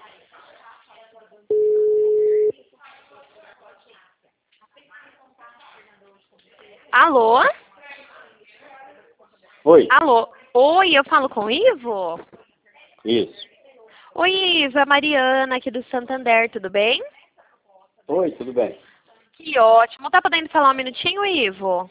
Alô? Oi. Alô? Oi, eu falo com o Ivo? Isso. Oi, Ivo, é a Mariana aqui do Santander, tudo bem? Oi, tudo bem? Que ótimo. Tá podendo falar um minutinho, Ivo?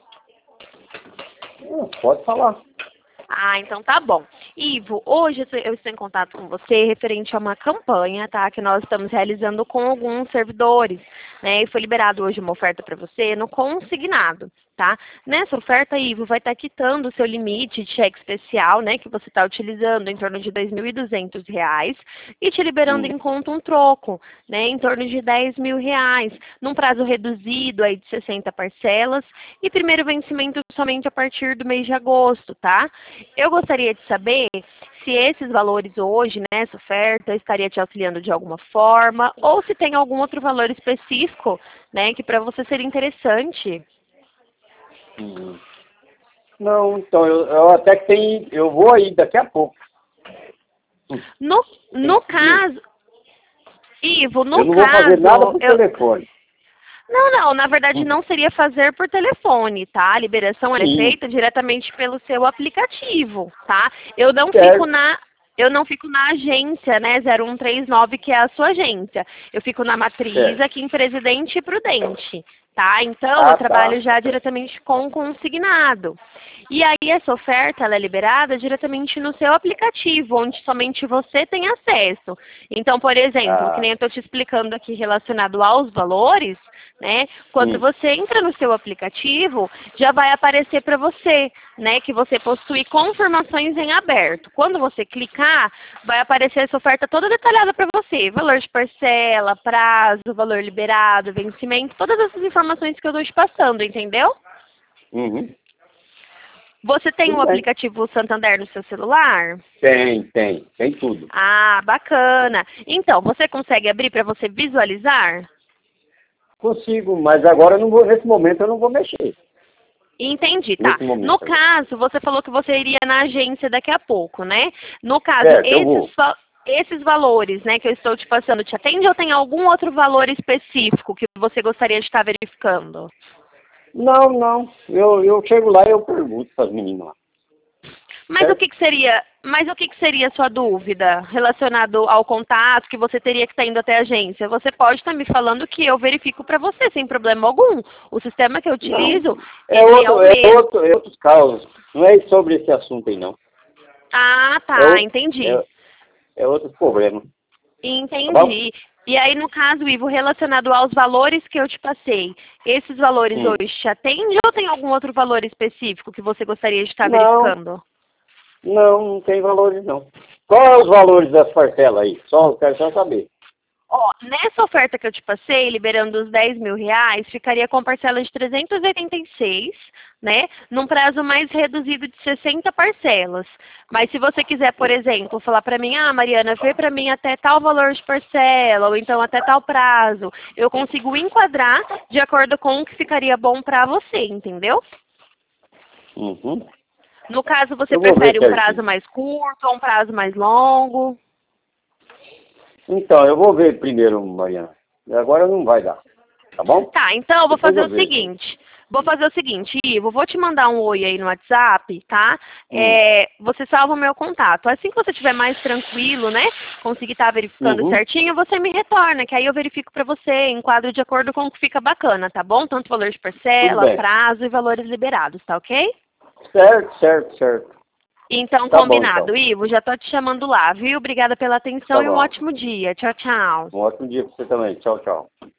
Pode falar. Ah, então tá bom. Ivo, hoje eu estou em contato com você referente a uma campanha, tá? Que nós estamos realizando com alguns servidores, né? E foi liberado hoje uma oferta para você no consignado, tá? Nessa oferta, Ivo, vai estar quitando o seu limite de cheque especial, né? Que você está utilizando em torno de R$ 2.200 e te liberando em conta um troco, né? Em torno de R$ 10.000, num prazo reduzido aí de 60 parcelas e primeiro vencimento somente a partir do mês de agosto, tá? Eu gostaria de saber se esses valores hoje, nessa oferta, estaria te auxiliando de alguma forma, ou se tem algum outro valor específico, né, que para você seria interessante. Não, então eu até que tenho. Eu vou aí daqui a pouco. No caso, Ivo, Eu não vou fazer nada por telefone. Não, na verdade não seria fazer por telefone, tá? A liberação é feita diretamente pelo seu aplicativo, tá? Eu não fico na agência, né, 0139, que é a sua agência. Eu fico na matriz aqui em Presidente Prudente, tá? Então eu trabalho já diretamente com o consignado. E aí essa oferta ela é liberada diretamente no seu aplicativo, onde somente você tem acesso. Então, por exemplo, que nem eu estou te explicando aqui relacionado aos valores, né? Quando você entra no seu aplicativo, já vai aparecer para você, né, que você possui confirmações em aberto. Quando você clicar, vai aparecer essa oferta toda detalhada para você. Valor de parcela, prazo, valor liberado, vencimento, todas essas informações que eu estou te passando, entendeu? Você tem o aplicativo Santander no seu celular? Tem tudo. Ah, bacana. Então, você consegue abrir para você visualizar? Consigo, mas agora eu não vou, nesse momento eu não vou mexer. Entendi, tá. No caso, você falou que você iria na agência daqui a pouco, né? No caso, esses valores, né, que eu estou te passando, te atende ou tem algum outro valor específico que você gostaria de estar verificando? Não. Eu chego lá e eu pergunto para as meninas lá. Mas o que seria a sua dúvida relacionado ao contato que você teria que estar indo até a agência? Você pode estar me falando que eu verifico para você sem problema algum. O sistema que eu utilizo é outros casos. Não é sobre esse assunto aí, não. Ah, tá, entendi. É outro problema. Entendi. E aí, no caso, Ivo, relacionado aos valores que eu te passei, esses valores hoje te atendem ou tem algum outro valor específico que você gostaria de estar verificando? Não tem valores, não. Qual é os valores das parcelas aí? Quero só saber. Ó, nessa oferta que eu te passei, liberando os R$ 10.000, ficaria com parcela de 386, né? Num prazo mais reduzido de 60 parcelas. Mas se você quiser, por exemplo, falar para mim, Mariana, vê para mim até tal valor de parcela, ou então até tal prazo, eu consigo enquadrar de acordo com o que ficaria bom para você, entendeu? No caso, você prefere um prazo mais curto ou um prazo mais longo? Então, eu vou ver primeiro, Mariana. Agora não vai dar, tá bom? Tá, então eu vou fazer o seguinte. Ivo, vou te mandar um oi aí no WhatsApp, tá? Você salva o meu contato. Assim que você estiver mais tranquilo, né? Conseguir estar verificando certinho, você me retorna, que aí eu verifico para você, enquadro de acordo com o que fica bacana, tá bom? Tanto valor de parcela, prazo e valores liberados, tá ok? Certo. Então, tá combinado. Bom, então. Ivo, já tô te chamando lá, viu? Obrigada pela atenção e um ótimo dia. Tchau, tchau. Um ótimo dia para você também. Tchau.